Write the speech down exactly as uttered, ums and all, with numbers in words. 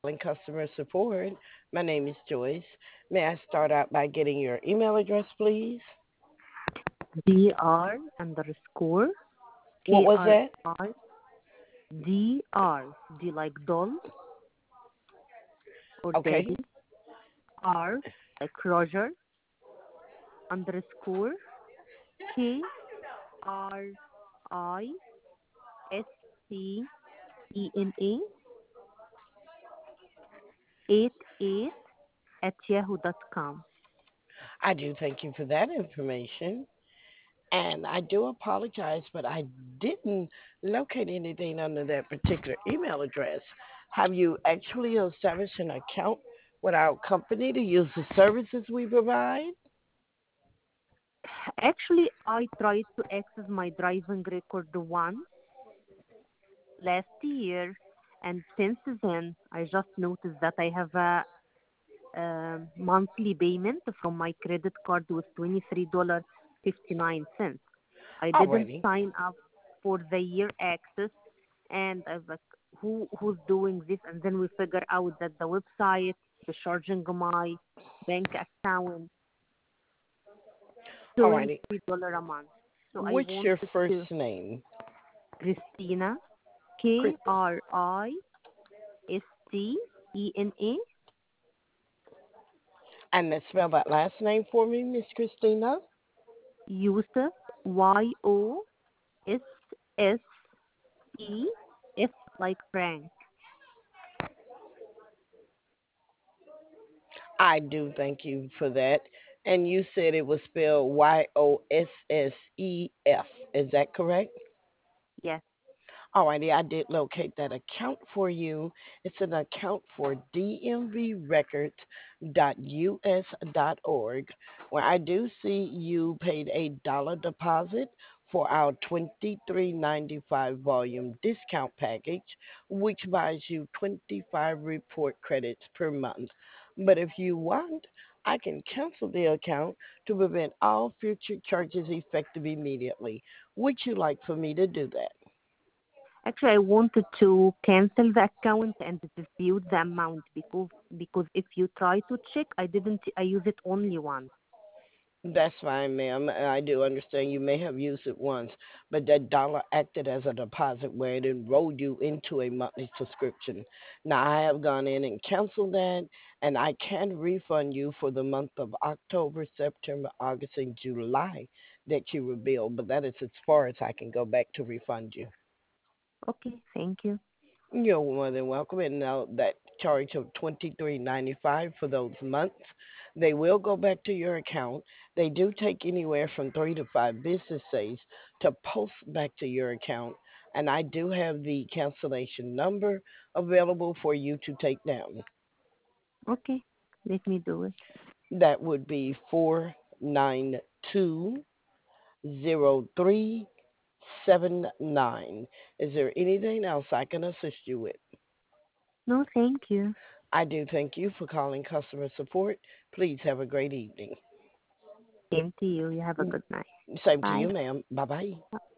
calling customer support. My name is Joyce. May I start out by getting your email address, please? Dr underscore What K was R that? I D R D like doll or Okay. daddy. R like Roger underscore K R I S T E N A eight eight at yahoo dot com. I do thank you for that information. And I do apologize, but I didn't locate anything under that particular email address. Have you actually established an account with our company to use the services we provide? Actually, I tried to access my driving record once last year, and since then, I just noticed that I have a um, monthly payment from my credit card was twenty-three dollars and fifty-nine cents. I didn't Alrighty. sign up for the year access, and I was like, who who's doing this? And then we figure out that the website is charging my bank account Alrighty. twenty-three dollars a month. So I What's your wanted first to name? Christina, K Chris- R I S T E N A, And then spell that last name for me, Miss Christina. Yusuf, Y O S S E F like Frank. I do thank you for that. And you said it was spelled Y O S S E F. Is that correct? Yes. Alrighty, I did locate that account for you. It's an account for d m v records dot u s dot org, where I do see you paid a dollar deposit for our twenty-three ninety-five volume discount package, which buys you twenty-five report credits per month. But if you want, I can cancel the account to prevent all future charges effective immediately. Would you like for me to do that? Actually, I wanted to cancel the account and dispute the amount because because if you try to check, I didn't. I use it only once. That's fine, ma'am. I do understand you may have used it once, but that dollar acted as a deposit where it enrolled you into a monthly subscription. Now, I have gone in and canceled that, and I can refund you for the month of October, September, August, and July that you were billed, but that is as far as I can go back to refund you. Okay, thank you. You're more than welcome. And now that charge of twenty three ninety five for those months, they will go back to your account. They do take anywhere from three to five business days to post back to your account. And I do have the cancellation number available for you to take down. Okay, let me do it. That would be four nine two zero three seven nine. Is there anything else I can assist you with? No, thank you. I do thank you for calling customer support. Please have a great evening. Same to you. You have a good night. Same to Bye. you, ma'am. Bye bye.